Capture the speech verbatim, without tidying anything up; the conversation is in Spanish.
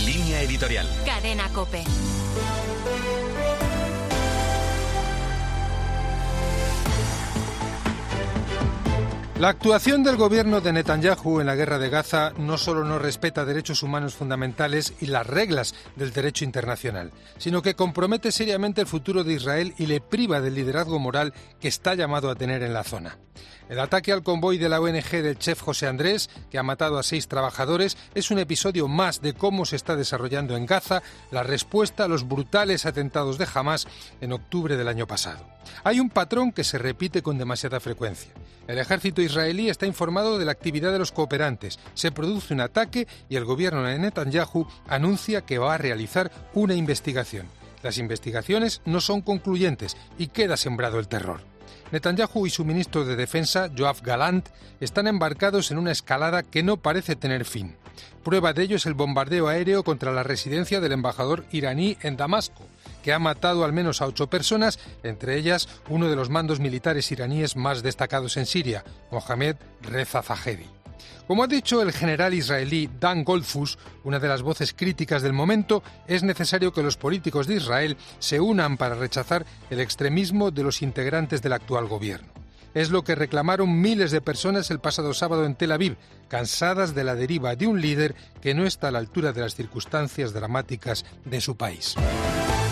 Línea editorial. Cadena COPE. La actuación del gobierno de Netanyahu en la guerra de Gaza no solo no respeta derechos humanos fundamentales y las reglas del derecho internacional, sino que compromete seriamente el futuro de Israel y le priva del liderazgo moral que está llamado a tener en la zona. El ataque al convoy de la O N Ge del chef José Andrés, que ha matado a seis trabajadores, es un episodio más de cómo se está desarrollando en Gaza la respuesta a los brutales atentados de Hamás en octubre del año pasado. Hay un patrón que se repite con demasiada frecuencia. El ejército israelí está informado de la actividad de los cooperantes, se produce un ataque y el gobierno de Netanyahu anuncia que va a realizar una investigación. Las investigaciones no son concluyentes y queda sembrado el terror. Netanyahu y su ministro de Defensa, Yoav Gallant, están embarcados en una escalada que no parece tener fin. Prueba de ello es el bombardeo aéreo contra la residencia del embajador iraní en Damasco, que ha matado al menos a ocho personas, entre ellas uno de los mandos militares iraníes más destacados en Siria, Mohammad Reza Zahedi. Como ha dicho el general israelí Dan Goldfuss, una de las voces críticas del momento, es necesario que los políticos de Israel se unan para rechazar el extremismo de los integrantes del actual gobierno. Es lo que reclamaron miles de personas el pasado sábado en Tel Aviv, cansadas de la deriva de un líder que no está a la altura de las circunstancias dramáticas de su país.